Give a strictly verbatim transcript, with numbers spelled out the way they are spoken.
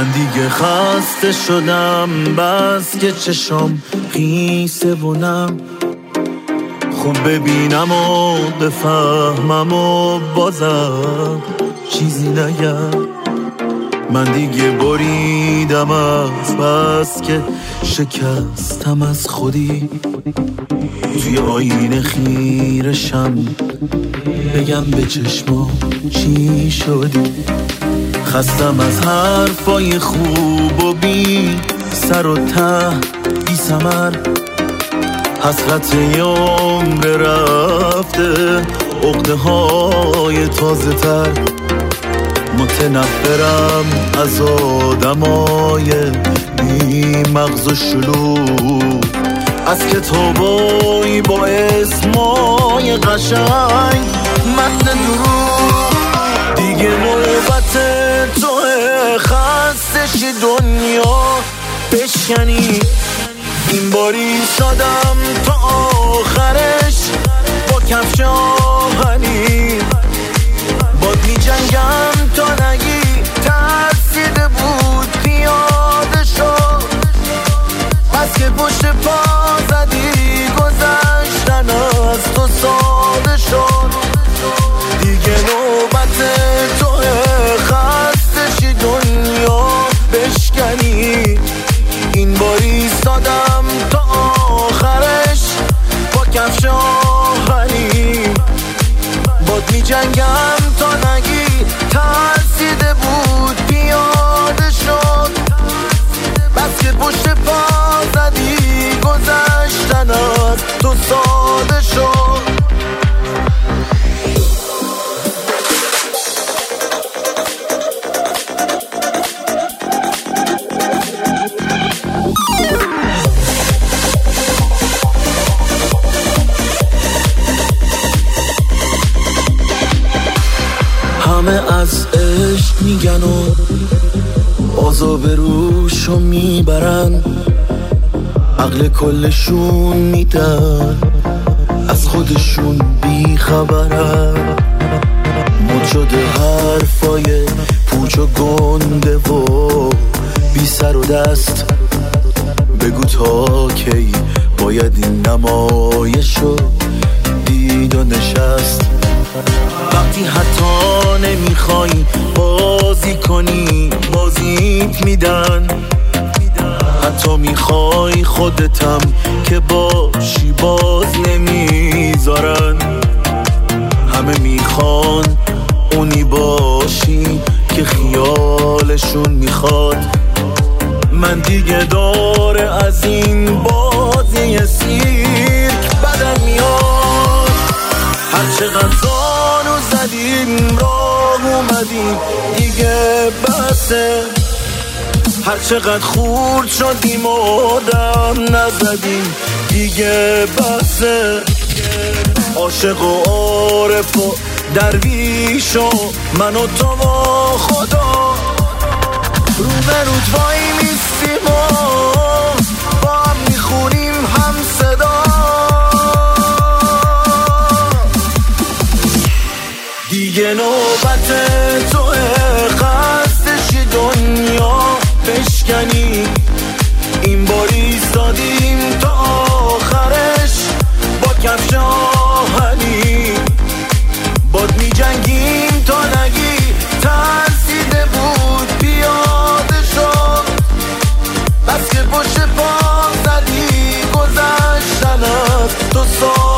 من دیگه خسته شدم، بس که چشم خیسه و نم، خوب ببینم و بفهمم و بازم چیزی نگم. من دیگه بریدم از بس که شکستم از خودی، توی آینه خیرشم بگم به چشمام چی شدی. خستم از حرفای خوب و بی سر و ته بی ثمر، حسرت یه عمر رفته، عقده های تازه تر. متنفرم از آدمای بی مغز و شلوغ، از کتابای با اسمای قشنگ متن دروغ. دیگه نوبت توه خسته شی دنیا بشکنی، این باری سادم تا آخرش با کفش آهنی. باد می جنگم تا نگی ترسیده بود پیاده شد، بس که پشت پا زدی گذشتن از تو ساده شد. دیگه نوبت توه خسته شی دنیا بشکنی، این باری سادم تا آخرش با کفش آهنی. باد می جنگم تا نگی ترسیده بود پیاده شد، بس که پشت پا زدی گذشتن از تو ساده شد. همه از عشق میگن و عذاب روشو میبرن، عقل کلشون میدن از خودشون بیخبرن. مد شده حرفای پوچ و گنده و بی سر و دست، بگو تا کی باید این نمایشو دید و نشست. وقتی حتی نمیخوای بازی کنی بازیت میدن، حتی میخوای خودتم که باشی باز نمیذارن. همه میخوان اونی باشی که خیالشون میخواد. من دیگه داره از این بازی سیرک بدم میاد. هر چقدر زانو زدیم راه اومدیم دیگه بسه، هر چقدر خورد شدیم و دم نزدیم دیگه بسه. عاشق و عارف و درویش و من و تو و خدا رو به رود وای میستیم و با هم میخونیم هم صدا. دیگه نوبت توه خسته شی دنیا بشکنی، این باری سادیم تا آخرش با کفش آهنی. باد می جنگیم تا نگی ترسیده بود پیاده شد، بس که پشت پا زدی گذشتن از تو سال.